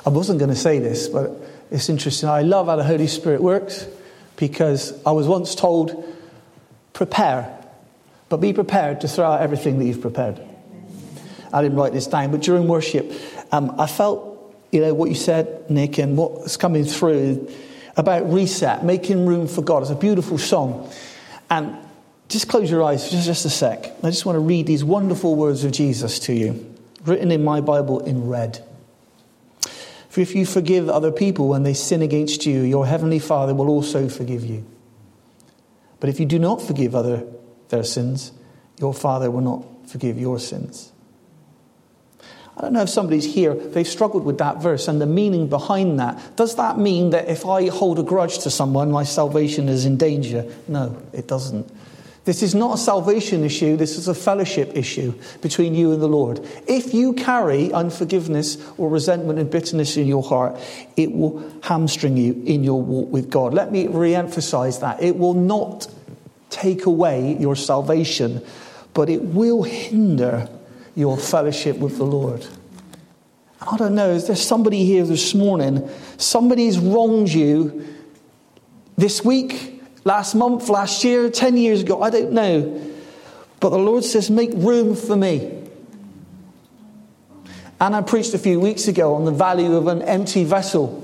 I wasn't going to say this, but it's interesting. I love how the Holy Spirit works, because I was once told, prepare, but be prepared to throw out everything that you've prepared. I didn't write this down, but during worship, I felt, what you said, Nick, and what's coming through about reset, making room for God. It's a beautiful song. And just close your eyes for just a sec. I just want to read these wonderful words of Jesus to you, written in my Bible in red. For if you forgive other people when they sin against you, your heavenly Father will also forgive you. But if you do not forgive their sins, your Father will not forgive your sins. I don't know if somebody's here, they've struggled with that verse and the meaning behind that. Does that mean that if I hold a grudge to someone, my salvation is in danger? No, it doesn't. This is not a salvation issue, this is a fellowship issue between you and the Lord. If you carry unforgiveness or resentment and bitterness in your heart, it will hamstring you in your walk with God. Let me re-emphasize that. It will not take away your salvation, but it will hinder your fellowship with the Lord. I don't know, is there somebody here this morning, somebody's wronged you this week, last month, last year, 10 years ago, I don't know. But the Lord says, make room for me. And I preached a few weeks ago on the value of an empty vessel.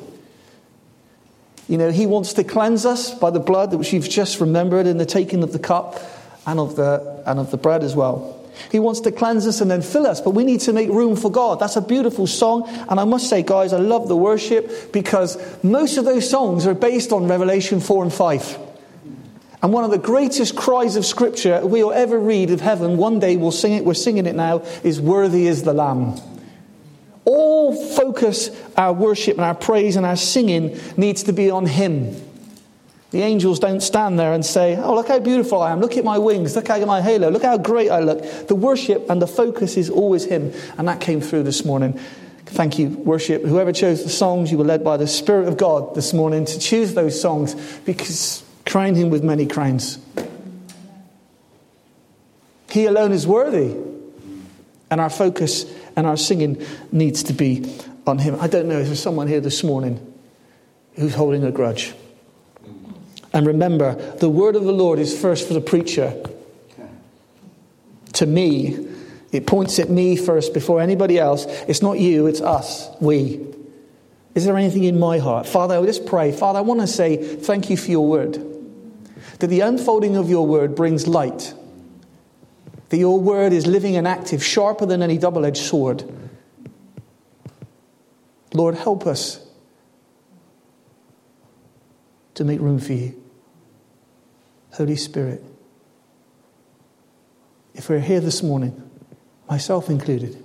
He wants to cleanse us by the blood, which you've just remembered in the taking of the cup and of the bread as well. He wants to cleanse us and then fill us, but we need to make room for God. That's a beautiful song. And I must say, guys, I love the worship, because most of those songs are based on Revelation 4 and 5. And one of the greatest cries of Scripture we'll ever read of heaven, one day we'll sing it, we're singing it now, is "Worthy is the Lamb." All focus, our worship and our praise and our singing needs to be on Him. The angels don't stand there and say, oh, look how beautiful I am. Look at my wings. Look at my halo. Look how great I look. The worship and the focus is always Him. And that came through this morning. Thank you, worship. Whoever chose the songs, you were led by the Spirit of God this morning to choose those songs, because crown Him with many crowns. He alone is worthy. And our focus and our singing needs to be on Him. I don't know if there's someone here this morning who's holding a grudge. And remember, the word of the Lord is first for the preacher. To me, it points at me first before anybody else. It's not you, it's us, we. Is there anything in my heart? Father, I just pray. Father, I want to say thank you for your word. That the unfolding of your word brings light. That your word is living and active, sharper than any double-edged sword. Lord, help us to make room for you. Holy Spirit, if we're here this morning, myself included,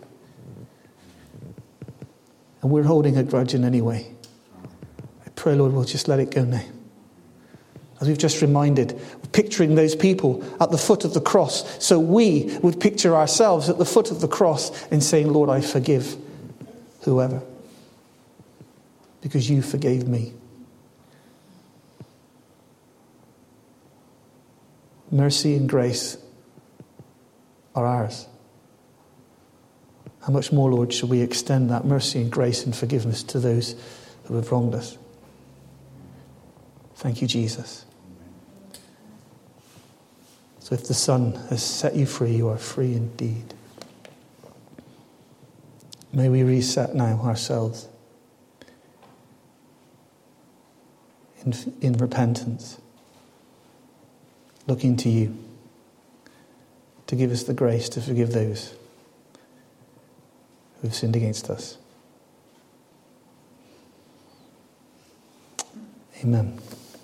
and we're holding a grudge in any way, I pray, Lord, we'll just let it go now. As we've just reminded, picturing those people at the foot of the cross, so we would picture ourselves at the foot of the cross and saying, Lord, I forgive whoever, because you forgave me. Mercy and grace are ours. How much more, Lord, should we extend that mercy and grace and forgiveness to those who have wronged us? Thank you, Jesus. So if the Son has set you free, you are free indeed. May we reset now ourselves in repentance, looking to you to give us the grace to forgive those who have sinned against us. Amen.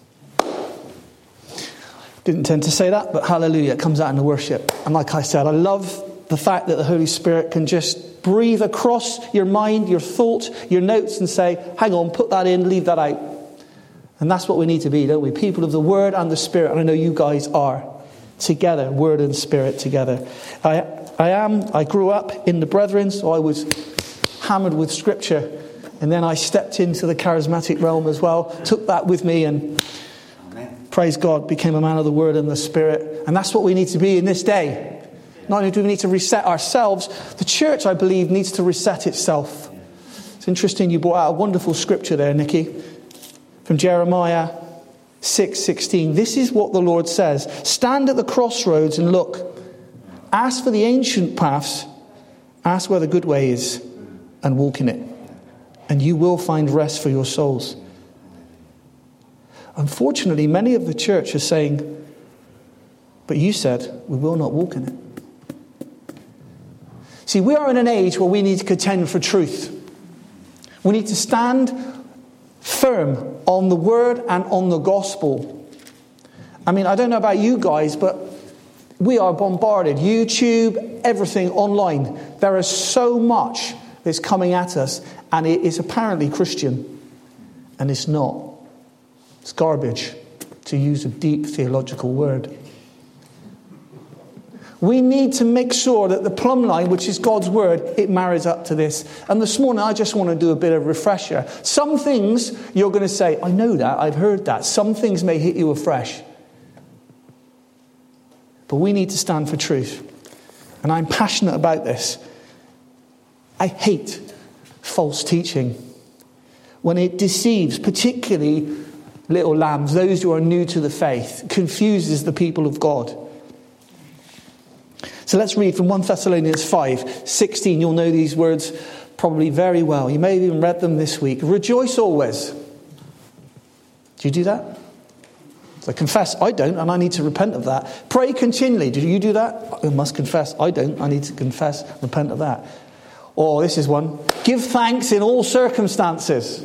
Didn't intend to say that, but hallelujah, it comes out in the worship. And like I said, I love the fact that the Holy Spirit can just breathe across your mind, your thoughts, your notes, and say, hang on, put that in, leave that out. And that's what we need to be, don't we? People of the Word and the Spirit. And I know you guys are together, Word and Spirit together. I grew up in the Brethren, so I was hammered with Scripture. And then I stepped into the charismatic realm as well, took that with me, and praise God, became a man of the Word and the Spirit. And that's what we need to be in this day. Not only do we need to reset ourselves, the church, I believe, needs to reset itself. It's interesting you brought out a wonderful scripture there, Nikki, from Jeremiah 6:16. This is what the Lord says. Stand at the crossroads and look. Ask for the ancient paths. Ask where the good way is and walk in it. And you will find rest for your souls. Unfortunately, many of the church are saying, but you said we will not walk in it. See, we are in an age where we need to contend for truth. We need to stand firm on the word and on the gospel. I mean, I don't know about you guys, but we are bombarded. YouTube, everything online. There is so much that's coming at us, and it is apparently Christian. And it's not. It's garbage, to use a deep theological word. We need to make sure that the plumb line, which is God's word, it marries up to this. And this morning, I just want to do a bit of refresher. Some things you're going to say, I know that, I've heard that. Some things may hit you afresh. But we need to stand for truth. And I'm passionate about this. I hate false teaching. When it deceives, particularly little lambs, those who are new to the faith, confuses the people of God. So let's read from 1 Thessalonians 5:16. You'll know these words probably very well. You may have even read them this week. Rejoice always. Do you do that? So confess, I don't, and I need to repent of that. Pray continually. Do you do that? I must confess, I don't. I need to confess, repent of that. Oh, this is one. Give thanks in all circumstances.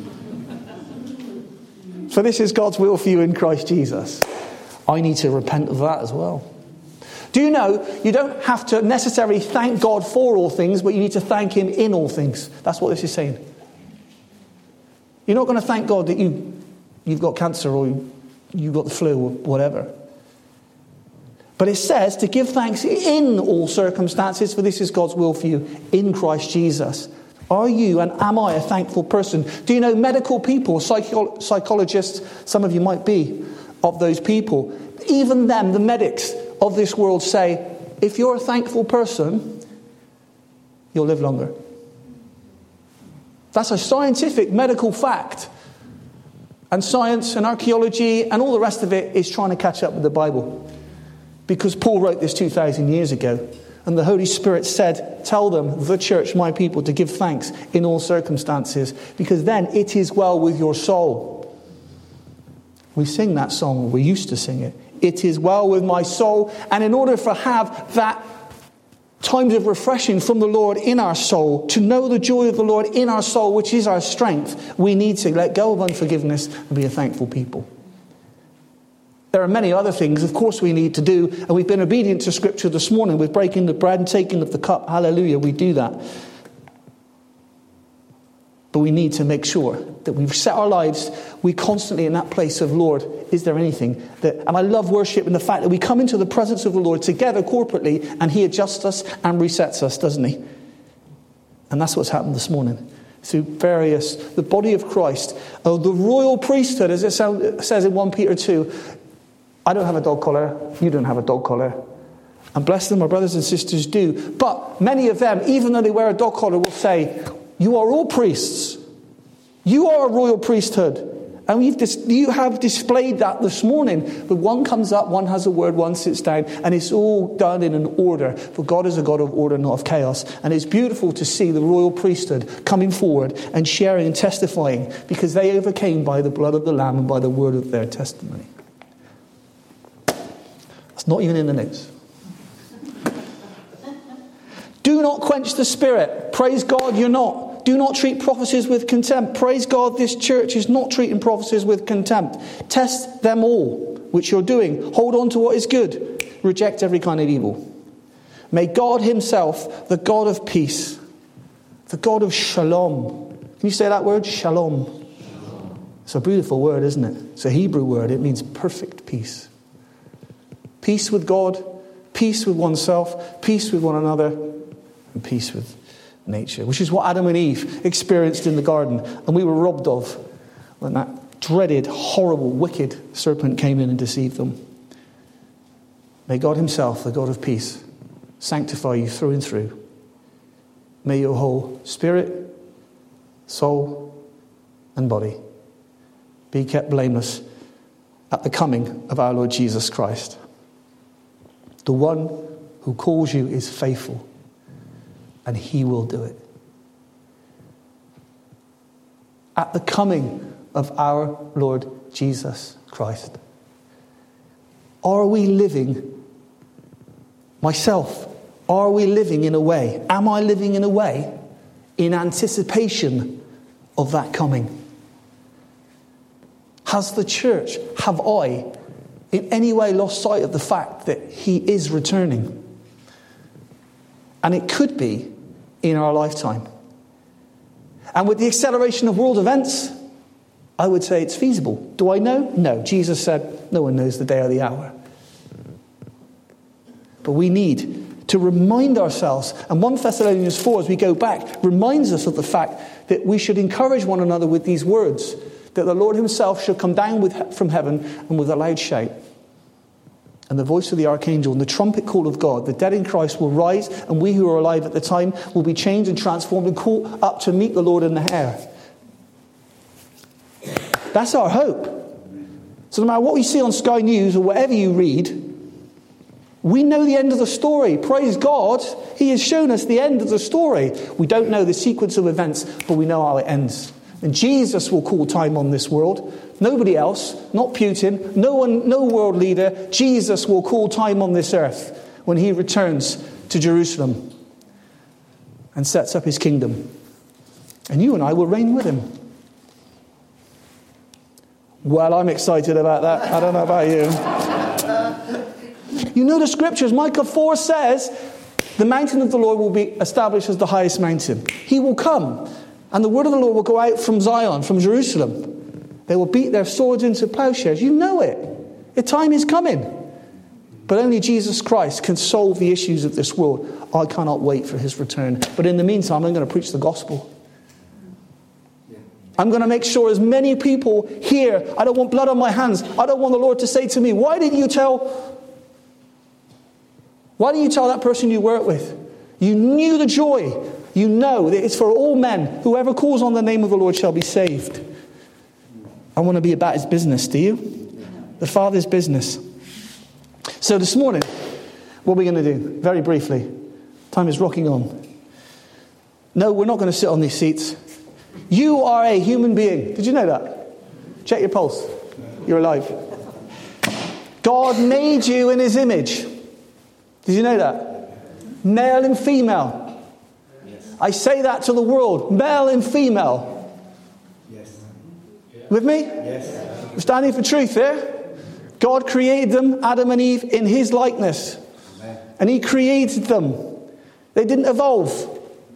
For this is God's will for you in Christ Jesus. I need to repent of that as well. Do you know, you don't have to necessarily thank God for all things, but you need to thank him in all things. That's what this is saying. You're not going to thank God that you've got cancer or you've got the flu or whatever. But it says to give thanks in all circumstances, for this is God's will for you in Christ Jesus. Are you and am I a thankful person? Do you know medical people, psychologists, some of you might be of those people, even them, the medics of this world say, if you're a thankful person, you'll live longer. That's a scientific medical fact. And science and archaeology and all the rest of it is trying to catch up with the Bible. Because Paul wrote this 2,000 years ago. And the Holy Spirit said, tell them, the church, my people, to give thanks in all circumstances. Because then it is well with your soul. We sing that song, we used to sing it. It is well with my soul. And in order to have that times of refreshing from the Lord in our soul, to know the joy of the Lord in our soul, which is our strength, we need to let go of unforgiveness and be a thankful people. There are many other things, of course, we need to do. And we've been obedient to Scripture this morning with breaking the bread and taking of the cup. Hallelujah, we do that. But we need to make sure that we've set our lives, we constantly in that place of, Lord, is there anything that... And I love worship and the fact that we come into the presence of the Lord together corporately and he adjusts us and resets us, doesn't he? And that's what's happened this morning. Through the body of Christ, the royal priesthood, as it says in 1 Peter 2. I don't have a dog collar, you don't have a dog collar. And bless them, my brothers and sisters do. But many of them, even though they wear a dog collar, will say, you are all priests. You are a royal priesthood. And you have displayed that this morning. But one comes up, one has a word, one sits down, and it's all done in an order. For God is a God of order, not of chaos. And it's beautiful to see the royal priesthood coming forward and sharing and testifying, because they overcame by the blood of the Lamb and by the word of their testimony. That's not even in the notes. Do not quench the spirit. Praise God, you're not. Do not treat prophecies with contempt. Praise God, this church is not treating prophecies with contempt. Test them all, which you're doing. Hold on to what is good. Reject every kind of evil. May God himself, the God of peace, the God of shalom. Can you say that word? Shalom. It's a beautiful word, isn't it? It's a Hebrew word. It means perfect peace. Peace with God, peace with oneself, peace with one another, and peace with nature, which is what Adam and Eve experienced in the garden, and we were robbed of when that dreaded, horrible, wicked serpent came in and deceived them. May God himself, the God of peace, sanctify you through and through. May your whole spirit, soul and body, be kept blameless at the coming of our Lord Jesus Christ. The one who calls you is faithful, and he will do it. At the coming of our Lord Jesus Christ. Are we living, myself, are we living in a way, am I living in a way in anticipation of that coming? Has the church, have I, in any way lost sight of the fact that he is returning? And it could be in our lifetime. And with the acceleration of world events, I would say it's feasible. Do I know? No. Jesus said, no one knows the day or the hour. But we need to remind ourselves, and 1 Thessalonians 4, as we go back, reminds us of the fact that we should encourage one another with these words, that the Lord himself shall come down from heaven and with a loud shout, and the voice of the archangel and the trumpet call of God, the dead in Christ will rise, and we who are alive at the time will be changed and transformed and caught up to meet the Lord in the air. That's our hope. So no matter what we see on Sky News or whatever you read, we know the end of the story. Praise God, he has shown us the end of the story. We don't know the sequence of events, but we know how it ends. And Jesus will call time on this world. Nobody else, not Putin, no one, no world leader. Jesus will call time on this earth when he returns to Jerusalem and sets up his kingdom. And you and I will reign with him. Well, I'm excited about that. I don't know about you. You know the scriptures. Micah 4 says, the mountain of the Lord will be established as the highest mountain. He will come. And the word of the Lord will go out from Zion, from Jerusalem. They will beat their swords into plowshares. You know it. The time is coming. But only Jesus Christ can solve the issues of this world. I cannot wait for his return. But in the meantime, I'm going to preach the gospel. I'm going to make sure as many people hear, I don't want blood on my hands. I don't want the Lord to say to me, why didn't you tell that person you work with? You knew the joy. You know that it's for all men. Whoever calls on the name of the Lord shall be saved. I want to be about his business, do you? The Father's business. So this morning, what are we going to do? Very briefly. Time is rocking on. No, we're not going to sit on these seats. You are a human being. Did you know that? Check your pulse. You're alive. God made you in his image. Did you know that? Male and female. I say that to the world. Male and female. Yes. With me? Yes. We're standing for truth here. God created them, Adam and Eve, in his likeness. Amen. And he created them. They didn't evolve.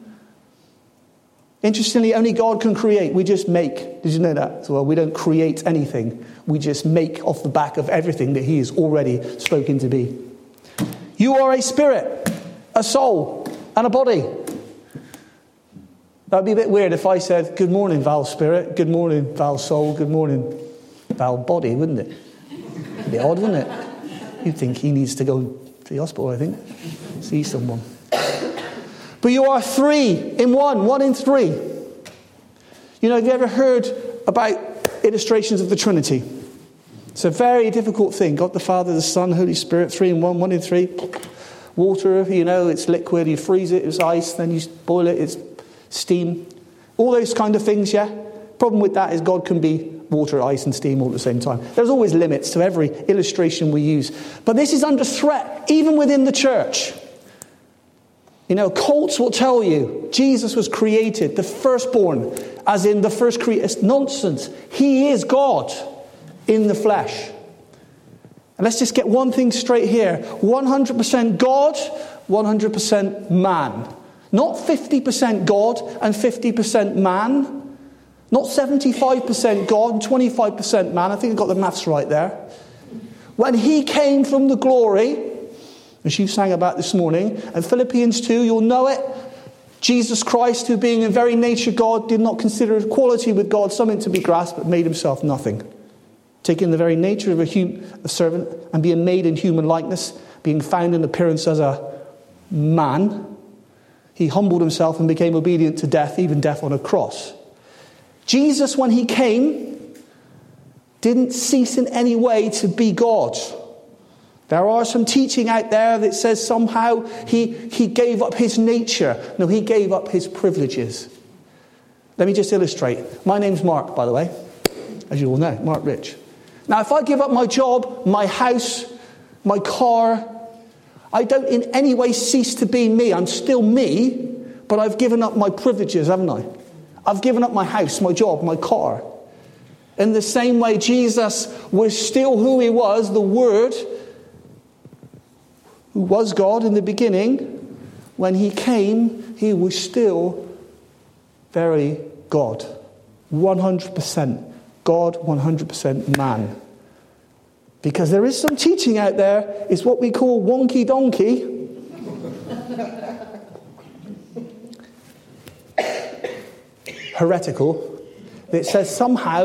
Interestingly, only God can create. We just make. Did you know that? So, well, we don't create anything. We just make off the back of everything that he has already spoken to be. You are a spirit, a soul, and a body. That would be a bit weird if I said, good morning, Val Spirit, good morning, Val Soul, good morning, Val Body, wouldn't it? It'd be odd, wouldn't it? You'd think he needs to go to the hospital, I think, see someone. But you are three in one in three. You know, have you ever heard about illustrations of the Trinity? It's a very difficult thing. God the Father, the Son, Holy Spirit, 3 in 1, 1 in 3. Water, you know, it's liquid, you freeze it, it's ice, then you boil it, it's steam. All those kind of things, yeah? Problem with that is God can be water, ice and steam all at the same time. There's always limits to every illustration we use. But this is under threat, even within the church. You know, cults will tell you Jesus was created, the firstborn, as in the first creator. It's nonsense. He is God in the flesh. And let's just get one thing straight here. 100% God, 100% man. Not 50% God and 50% man. Not 75% God and 25% man. I think I got the maths right there. When he came from the glory, as you sang about this morning, and Philippians 2, you'll know it. Jesus Christ, who being in very nature God, did not consider equality with God something to be grasped, but made himself nothing. Taking the very nature of a servant and being made in human likeness, being found in appearance as a man, he humbled himself and became obedient to death, even death on a cross. Jesus, when he came, didn't cease in any way to be God. There are some teaching out there that says somehow he gave up his nature. No, he gave up his privileges. Let me just illustrate. My name's Mark, by the way, as you all know, Mark Rich. Now, if I give up my job, my house, my car, I don't in any way cease to be me. I'm still me, but I've given up my privileges, haven't I? I've given up my house, my job, my car. In the same way, Jesus was still who he was, the Word, who was God in the beginning. When he came, he was still very God. 100% God, 100% man. Because there is some teaching out there, it's what we call wonky donkey. Heretical. That says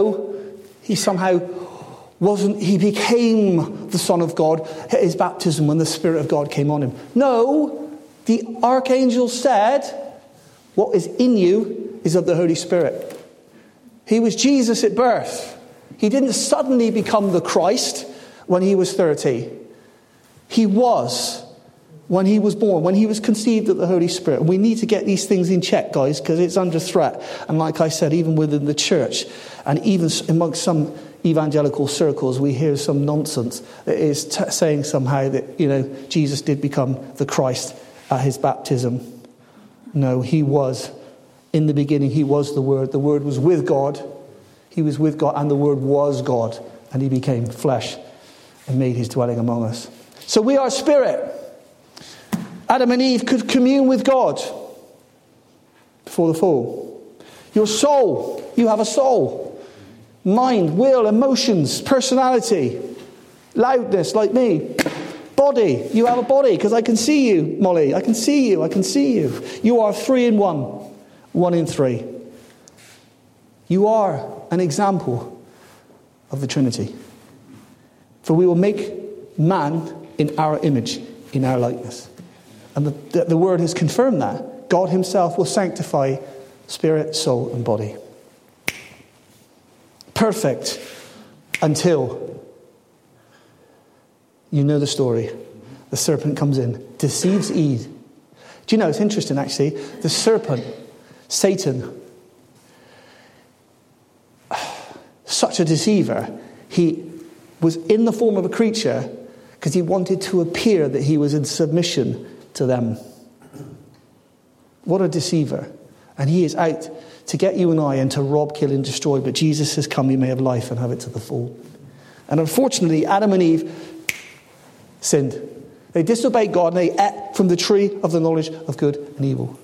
he became the Son of God at his baptism when the Spirit of God came on him. No, the archangel said, what is in you is of the Holy Spirit. He was Jesus at birth. He didn't suddenly become the Christ when he was 30. He was when he was born, when he was conceived of the Holy Spirit. We need to get these things in check, guys, because it's under threat. And like I said, even within the church, and even amongst some evangelical circles, we hear some nonsense that is saying somehow that, Jesus did become the Christ at his baptism. No, he was. In the beginning, he was the Word. The Word was with God. He was with God, and the Word was God. And he became flesh and made his dwelling among us. So we are spirit. Adam and Eve could commune with God before the fall. Your soul, you have a soul. Mind, will, emotions, personality, loudness like me. Body, you have a body because I can see you, Molly. I can see you. You are 3 in 1, 1 in 3. You are an example of the Trinity. For we will make man in our image, in our likeness. And the Word has confirmed that. God himself will sanctify spirit, soul, and body. Perfect until you know the story. The serpent comes in, deceives Eve. Do you know, it's interesting actually, the serpent, Satan, such a deceiver, he was in the form of a creature because he wanted to appear that he was in submission to them. What a deceiver. And he is out to get you and I and to rob, kill and destroy. But Jesus has come, you may have life and have it to the full. And unfortunately, Adam and Eve sinned. They disobeyed God and they ate from the tree of the knowledge of good and evil.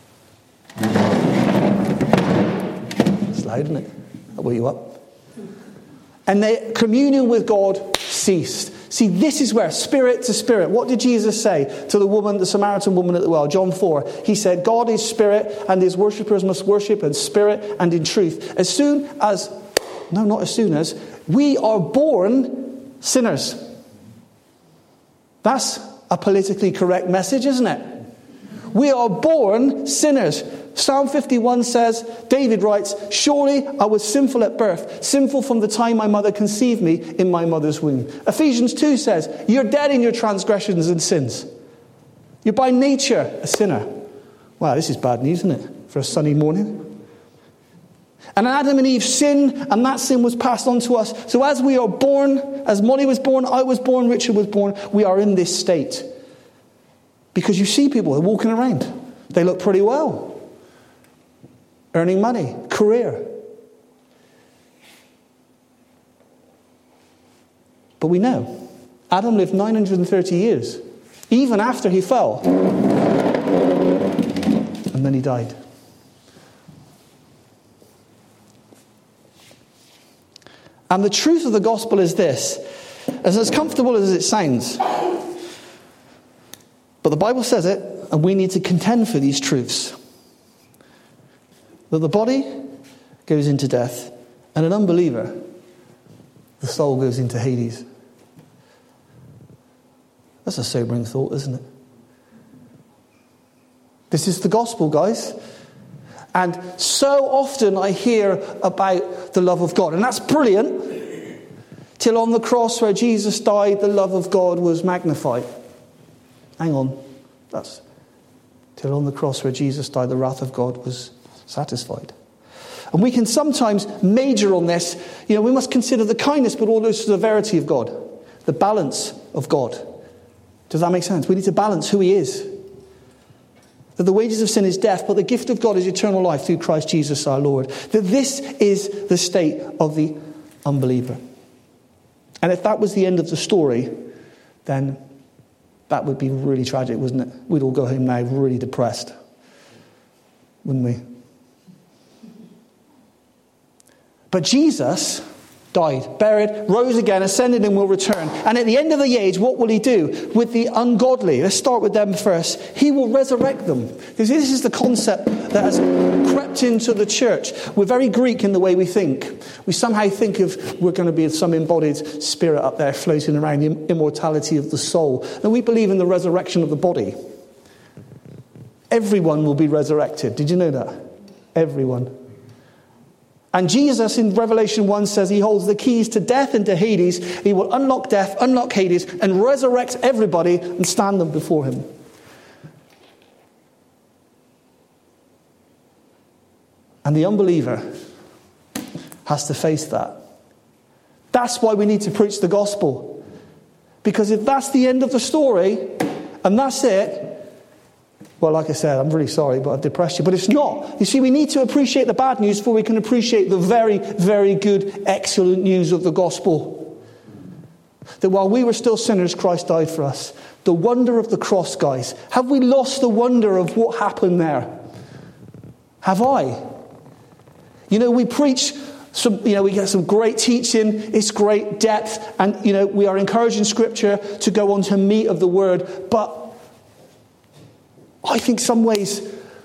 It's loud, isn't it? I'll wake you up. And their communion with God ceased. See, this is where, spirit to spirit. What did Jesus say to the woman, the Samaritan woman at the well? John 4. He said, God is spirit and his worshippers must worship in spirit and in truth. Not as soon as, we are born sinners. That's a politically correct message, isn't it? We are born sinners. Psalm 51 says, David writes, surely I was sinful at birth, sinful from the time my mother conceived me in my mother's womb. Ephesians 2 says, you're dead in your transgressions and sins. You're by nature a sinner. Wow, this is bad news, isn't it? For a sunny morning. And Adam and Eve sinned, and that sin was passed on to us. So as we are born, as Molly was born, I was born, Richard was born, we are in this state. Because you see people, they're walking around. They look pretty well. Earning money, career. But we know, Adam lived 930 years, even after he fell. And then he died. And the truth of the gospel is this, as comfortable as it sounds, but the Bible says it, and we need to contend for these truths. That the body goes into death, and an unbeliever, the soul goes into Hades. That's a sobering thought, isn't it? This is the gospel, guys. And so often I hear about the love of God. And that's brilliant. Till on the cross where Jesus died, the love of God was magnified. Hang on. That's till on the cross where Jesus died, the wrath of God was satisfied. And we can sometimes major on this. We must consider the kindness, but also the severity of God. The balance of God. Does that make sense? We need to balance who he is. That the wages of sin is death, but the gift of God is eternal life through Christ Jesus our Lord. That this is the state of the unbeliever. And if that was the end of the story, then that would be really tragic, wouldn't it? We'd all go home now really depressed, wouldn't we? But Jesus died, buried, rose again, ascended and will return. And at the end of the age, what will he do with the ungodly? Let's start with them first. He will resurrect them. Because this is the concept that has crept into the church. We're very Greek in the way we think. We somehow think of we're going to be some embodied spirit up there floating around, the immortality of the soul. And we believe in the resurrection of the body. Everyone will be resurrected. Did you know that? Everyone. And Jesus in Revelation 1 says he holds the keys to death and to Hades. He will unlock death, unlock Hades, and resurrect everybody and stand them before him. And the unbeliever has to face that. That's why we need to preach the gospel. Because if that's the end of the story, and that's it, well, like I said, I'm really sorry, but I've depressed you. But it's not. You see, we need to appreciate the bad news before we can appreciate the very, very good, excellent news of the gospel. That while we were still sinners, Christ died for us. The wonder of the cross, guys. Have we lost the wonder of what happened there? Have I? We preach we get some great teaching. It's great depth. And, we are encouraging Scripture to go on to meat of the Word. But I think some ways,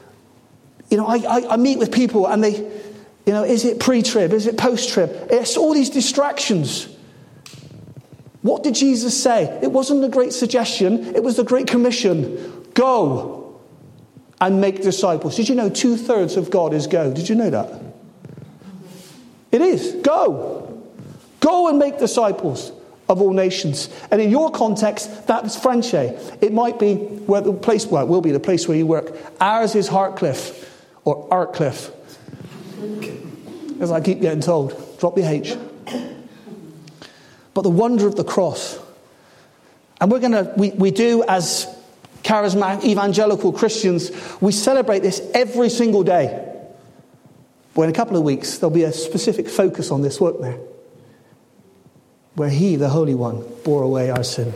I meet with people and they, is it pre-trib? Is it post-trib? It's all these distractions. What did Jesus say? It wasn't a great suggestion. It was the Great Commission. Go and make disciples. Did you know 2/3 of God is go? Did you know that? It is. Go. Go and make disciples of all nations. And in your context, that's Frenchay. It might be it will be the place where you work. Ours is Hartcliffe or Artcliffe. As I keep getting told. Drop the H. But the wonder of the cross. And we do as charismatic evangelical Christians, we celebrate this every single day. Well, in a couple of weeks, there'll be a specific focus on this, won't there? Where he, the Holy One, bore away our sin.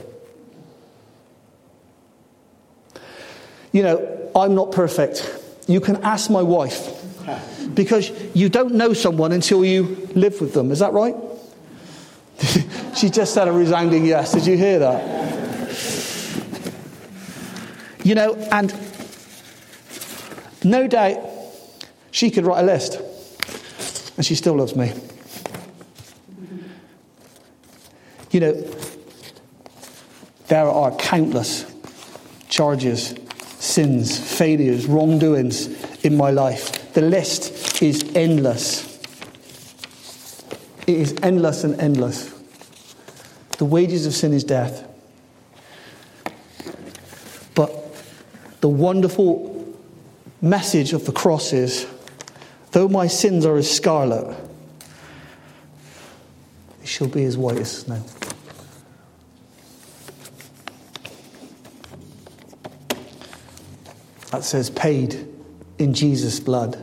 I'm not perfect. You can ask my wife. Because you don't know someone until you live with them. Is that right? She just said a resounding yes. Did you hear that? And no doubt she could write a list. And she still loves me. There are countless charges, sins, failures, wrongdoings in my life. The list is endless. It is endless and endless. The wages of sin is death. But the wonderful message of the cross is, though my sins are as scarlet, they shall be as white as snow. That says paid in Jesus' blood.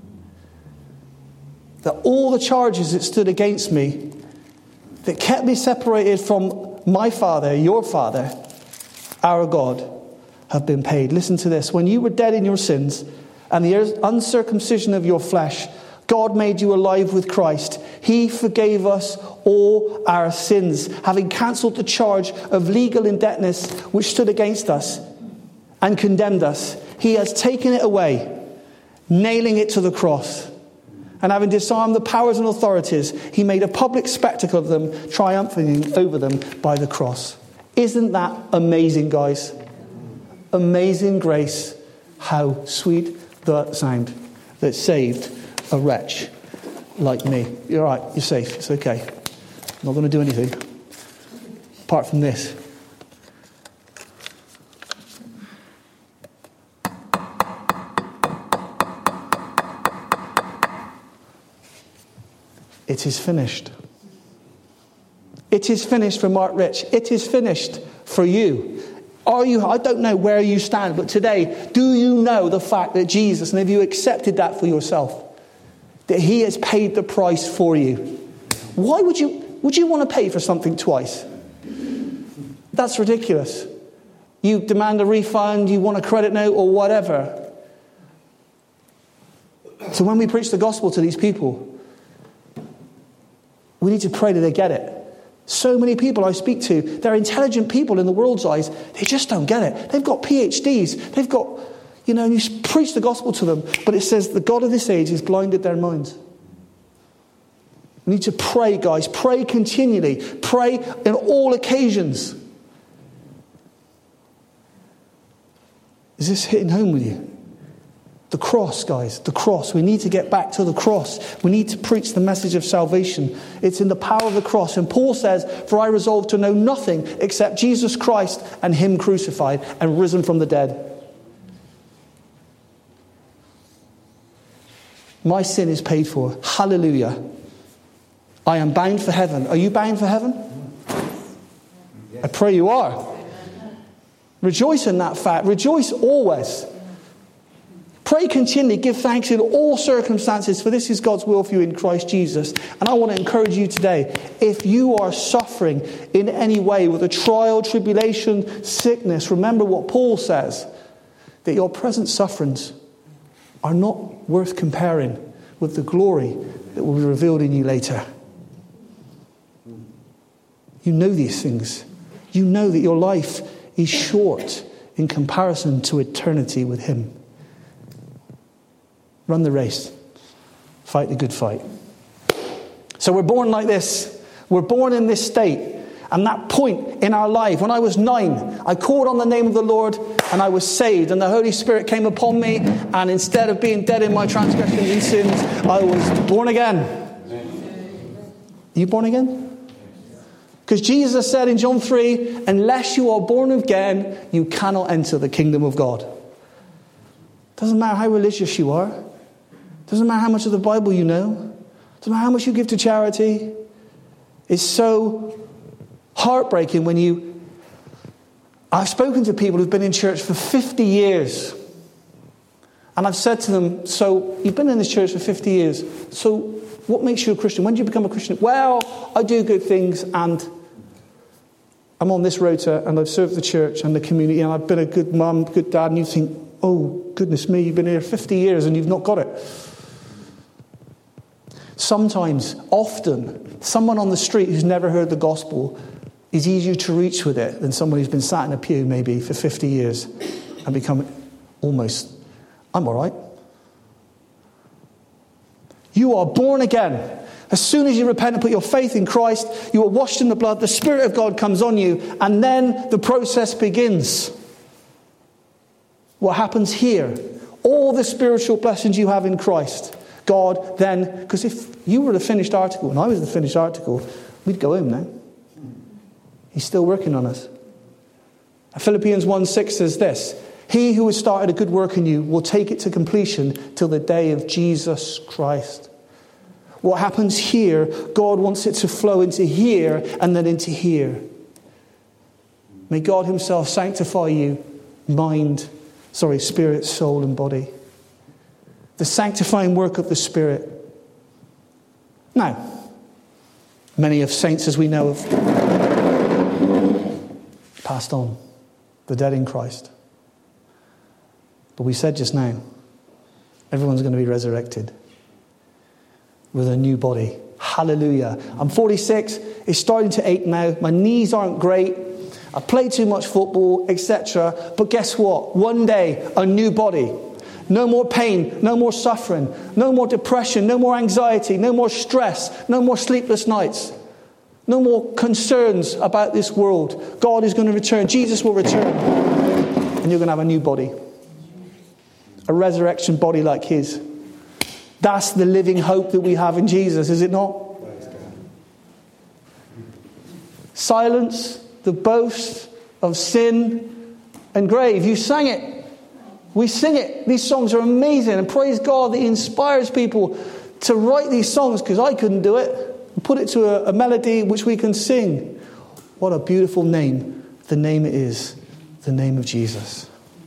That all the charges that stood against me, that kept me separated from my Father, your Father, our God, have been paid. Listen to this. When you were dead in your sins and the uncircumcision of your flesh, God made you alive with Christ. He forgave us all our sins, having cancelled the charge of legal indebtedness which stood against us and condemned us. He has taken it away, nailing it to the cross. And having disarmed the powers and authorities, he made a public spectacle of them, triumphing over them by the cross. Isn't that amazing, guys? Amazing grace. How sweet the sound that saved a wretch like me. You're all right. You're safe. It's okay. I'm not going to do anything apart from this. It is finished. It is finished for Mark Rich. It is finished for you. I don't know where you stand, but today, do you know the fact that Jesus, and have you accepted that for yourself, that he has paid the price for you? Why would you want to pay for something twice? That's ridiculous. You demand a refund, you want a credit note or whatever. So when we preach the gospel to these people, we need to pray that they get it. So many people I speak to, they're intelligent people in the world's eyes. They just don't get it. They've got PhDs. They've got, and you preach the gospel to them. But it says the God of this age has blinded their minds. We need to pray, guys. Pray continually. Pray in all occasions. Is this hitting home with you? The cross, guys, the cross. We need to get back to the cross. We need to preach the message of salvation. It's in the power of the cross. And Paul says, "For I resolve to know nothing except Jesus Christ and him crucified and risen from the dead." My sin is paid for. Hallelujah. I am bound for heaven. Are you bound for heaven? I pray you are. Rejoice in that fact. Rejoice always. Pray continually, give thanks in all circumstances, for this is God's will for you in Christ Jesus. And I want to encourage you today, if you are suffering in any way with a trial, tribulation, sickness, remember what Paul says, that your present sufferings are not worth comparing with the glory that will be revealed in you later. You know these things. You know that your life is short in comparison to eternity with him. Run the race. Fight the good fight. So we're born like this. We're born in this state. And that point in our life, when I was 9, I called on the name of the Lord and I was saved. And the Holy Spirit came upon me. And instead of being dead in my transgressions and sins, I was born again. Are you born again? Because Jesus said in John 3, unless you are born again, you cannot enter the kingdom of God. Doesn't matter how religious you are. Doesn't matter how much of the Bible you know. Doesn't matter how much you give to charity. It's so heartbreaking when I've spoken to people who've been in church for 50 years. And I've said to them, so you've been in this church for 50 years. So what makes you a Christian? When did you become a Christian? Well, I do good things and I'm on this rota and I've served the church and the community and I've been a good mum, good dad. And you think, oh, goodness me, you've been here 50 years and you've not got it. Sometimes, often, someone on the street who's never heard the gospel is easier to reach with it than someone who's been sat in a pew maybe for 50 years and become almost, I'm all right. You are born again. As soon as you repent and put your faith in Christ, you are washed in the blood, the Spirit of God comes on you, and then the process begins. What happens here? All the spiritual blessings you have in Christ. God then, because if you were the finished article, and I was the finished article, we'd go home now. He's still working on us. Philippians 1:6 says this, he who has started a good work in you will take it to completion till the day of Jesus Christ. What happens here, God wants it to flow into here and then into here. May God himself sanctify you, spirit, soul and body. The sanctifying work of the Spirit. Now, many of saints, as we know, have passed on. The dead in Christ. But we said just now, everyone's going to be resurrected with a new body. Hallelujah. I'm 46. It's starting to ache now. My knees aren't great. I play too much football, etc. But guess what? One day, a new body. No more pain, no more suffering, no more depression, no more anxiety, no more stress, no more sleepless nights, no more concerns about this world. God is going to return. Jesus will return. And you're going to have a new body. A resurrection body like his. That's the living hope that we have in Jesus, is it not? Silence the boast of sin and grave. You sang it. We sing it. These songs are amazing. And praise God that He inspires people to write these songs, because I couldn't do it. And put it to a melody which we can sing. What a beautiful name. The name it is. The name of Jesus.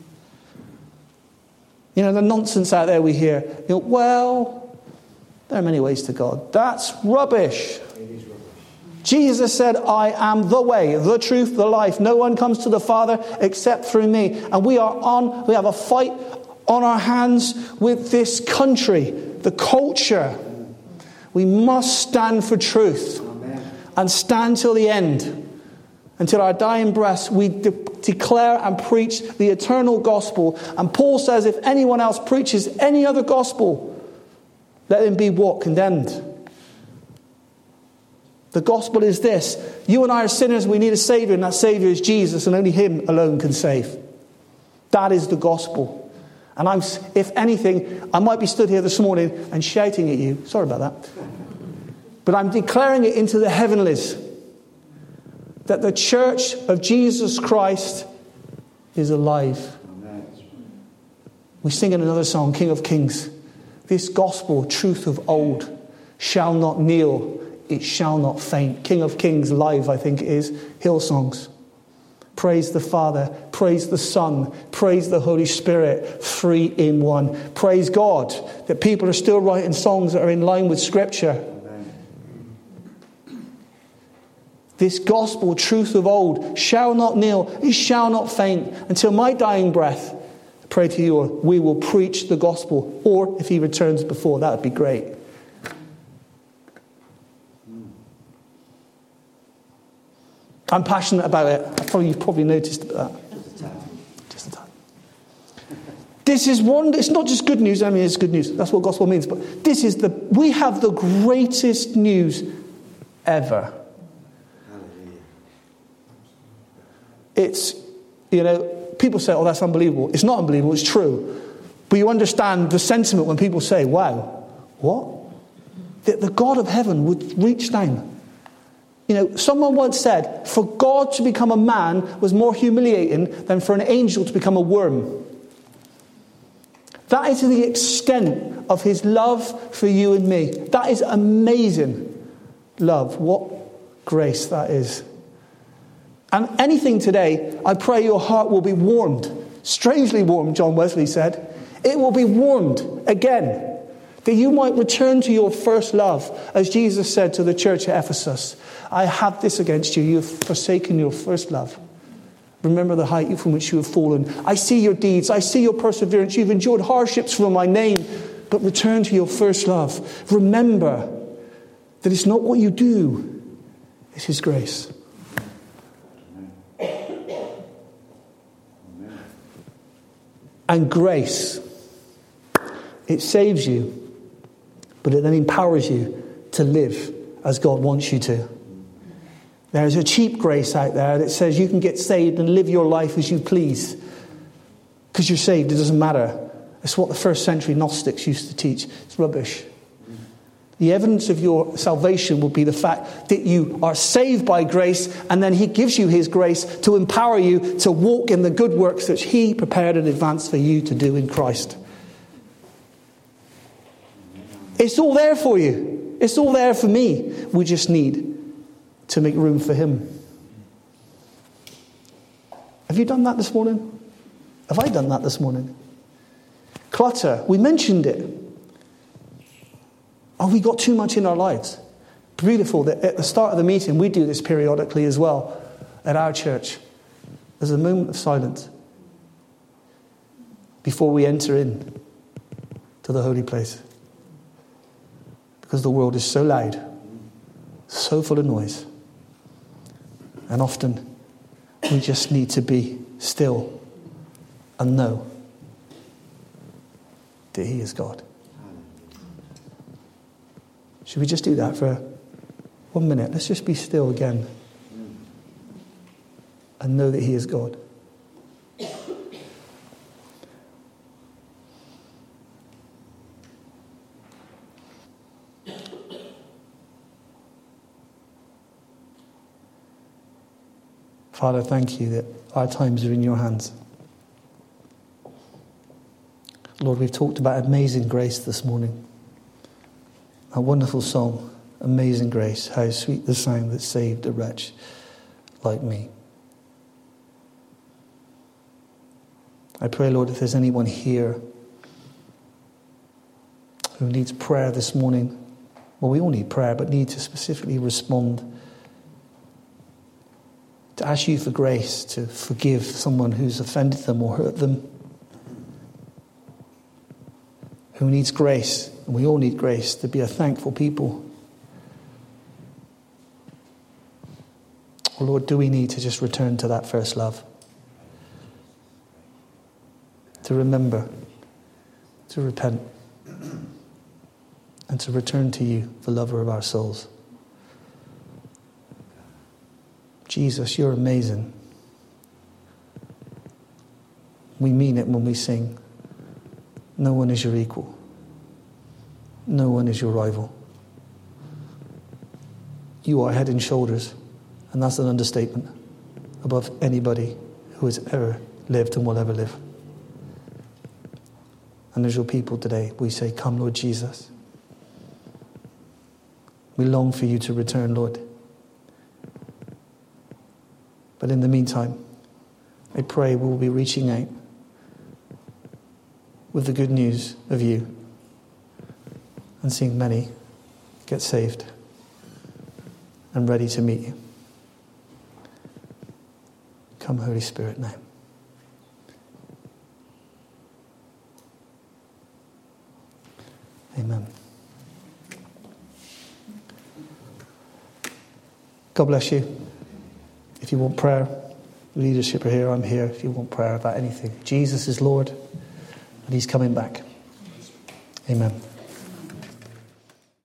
You know, the nonsense out there we hear. Well, there are many ways to God. That's rubbish. Jesus said, I am the way, the truth, the life. No one comes to the Father except through me. And we have a fight on our hands with this country, the culture. We must stand for truth. Amen. And stand till the end. Until our dying breaths, we declare and preach the eternal gospel. And Paul says, if anyone else preaches any other gospel, let him be what? Condemned. The gospel is this. You and I are sinners. We need a Saviour. And that Saviour is Jesus. And only Him alone can save. That is the gospel. And if anything, I might be stood here this morning and shouting at you. Sorry about that. But I'm declaring it into the heavenlies. That the church of Jesus Christ is alive. Amen. We sing in another song, King of Kings. This gospel, truth of old, shall not kneel. It shall not faint. King of Kings live, I think it is. Hillsongs. Praise the Father. Praise the Son. Praise the Holy Spirit. 3 in 1. Praise God that people are still writing songs that are in line with Scripture. Amen. This gospel, truth of old, shall not kneel. It shall not faint. Until my dying breath, I pray to you, we will preach the gospel. Or if He returns before, that would be great. I'm passionate about it. You've probably noticed that. Just a tad. This is one. It's not just good news. I mean, it's good news. That's what gospel means. But we have the greatest news ever. It's, people say, oh, that's unbelievable. It's not unbelievable. It's true. But you understand the sentiment when people say, wow, what? That the God of heaven would reach down. Someone once said, for God to become a man was more humiliating than for an angel to become a worm. That is the extent of His love for you and me. That is amazing love. What grace that is. And anything today, I pray your heart will be warmed. Strangely warmed, John Wesley said. It will be warmed again. That you might return to your first love. As Jesus said to the church at Ephesus, I have this against you. You have forsaken your first love. Remember the height from which you have fallen. I see your deeds. I see your perseverance. You've endured hardships for my name. But return to your first love. Remember that it's not what you do. It's His grace. And grace, it saves you. But it then empowers you to live as God wants you to. There's a cheap grace out there that says you can get saved and live your life as you please. Because you're saved, it doesn't matter. It's what the first century Gnostics used to teach. It's rubbish. The evidence of your salvation will be the fact that you are saved by grace, and then He gives you His grace to empower you to walk in the good works that He prepared in advance for you to do in Christ. It's all there for you. It's all there for me. We just need to make room for Him. Have you done that this morning? Have I done that this morning? Clutter. We mentioned it. Oh, we got too much in our lives. Beautiful that at the start of the meeting, we do this periodically as well at our church. There's a moment of silence before we enter in to the holy place. Because the world is so loud, so full of noise. And often we just need to be still and know that He is God. Should we just do that for 1 minute? Let's just be still again and know that He is God. Father, thank you that our times are in your hands. Lord, we've talked about amazing grace this morning. A wonderful song, Amazing Grace, how sweet the sound that saved a wretch like me. I pray, Lord, if there's anyone here who needs prayer this morning, well, we all need prayer, but need to specifically respond, to ask you for grace to forgive someone who's offended them or hurt them, who needs grace, and we all need grace to be a thankful people. Oh Lord, do we need to just return to that first love? To remember, to repent, and to return to you, the lover of our souls. Jesus, you're amazing. We mean it when we sing, no one is your equal. No one is your rival. You are head and shoulders, and that's an understatement, above anybody who has ever lived and will ever live. And as your people today, we say, come, Lord Jesus. We long for you to return, Lord. But in the meantime, I pray we will be reaching out with the good news of you and seeing many get saved and ready to meet you. Come, Holy Spirit, now. Amen. God bless you. If you want prayer, leadership are here, I'm here. If you want prayer about anything, Jesus is Lord and he's coming back. Amen.